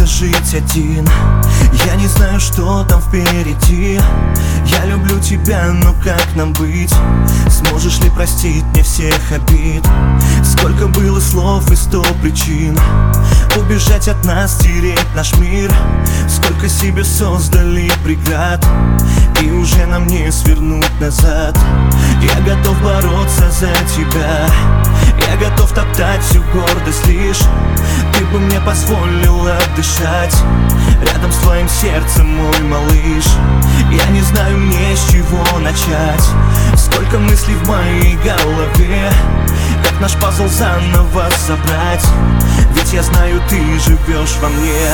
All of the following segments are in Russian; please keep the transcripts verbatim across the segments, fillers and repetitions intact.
научился жить один. Я не знаю, что там впереди. Я люблю тебя, но как нам быть? Сможешь ли простить мне всех обид? Сколько было слов и сто причин убежать от нас, стереть наш мир. Сколько себе создали преград, и уже нам не свернуть назад. Я готов бороться за тебя, я готов топтать всю гордость лишь ты бы мне позволила дышать рядом с твоим сердцем, мой малыш. Я не знаю мне с чего начать. Сколько мыслей в моей голове, как наш пазл заново собрать. Ведь я знаю, ты живешь во мне.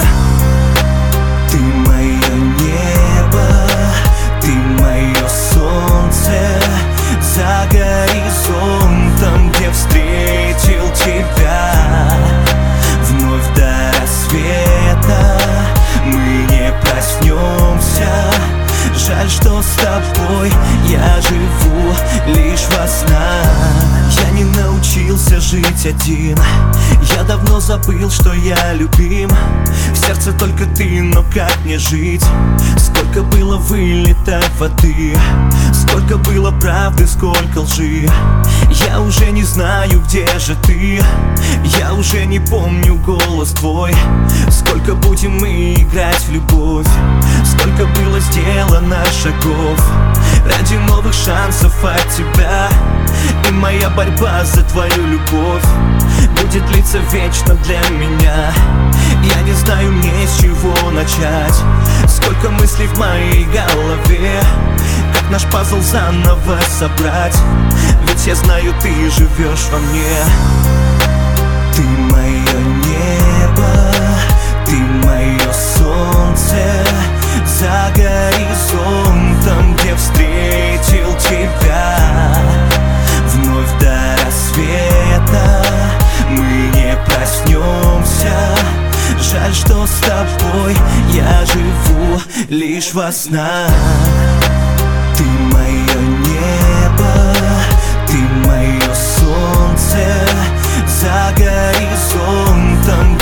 Ты мое небо, ты мое солнце за горизонтом, где встретил тебя. Вновь до рассвета мы не проснемся. Жаль, что с тобой я живу лишь во снах. Я не научился жить один. Я давно забыл, что я любим. В сердце только ты, но как мне жить? Сколько было вылито воды, сколько было правды, сколько лжи. Я уже не знаю, где же ты. Я уже не помню голос твой. Сколько будем мы играть в любовь, сколько было сделано шагов ради новых шансов от тебя. И моя борьба за твою любовь будет длиться вечно для меня. Я не знаю мне с чего начать. Сколько мыслей в моей голове, как наш пазл заново собрать. Ведь я знаю, ты живешь во мне. Ты мое небо, ты мое солнце за горизонтом, где встретил тебя. Вновь до рассвета мы не проснемся. Жаль, что с тобой я живу лишь во снах. Ты мое небо, ты мое солнце за горизонтом,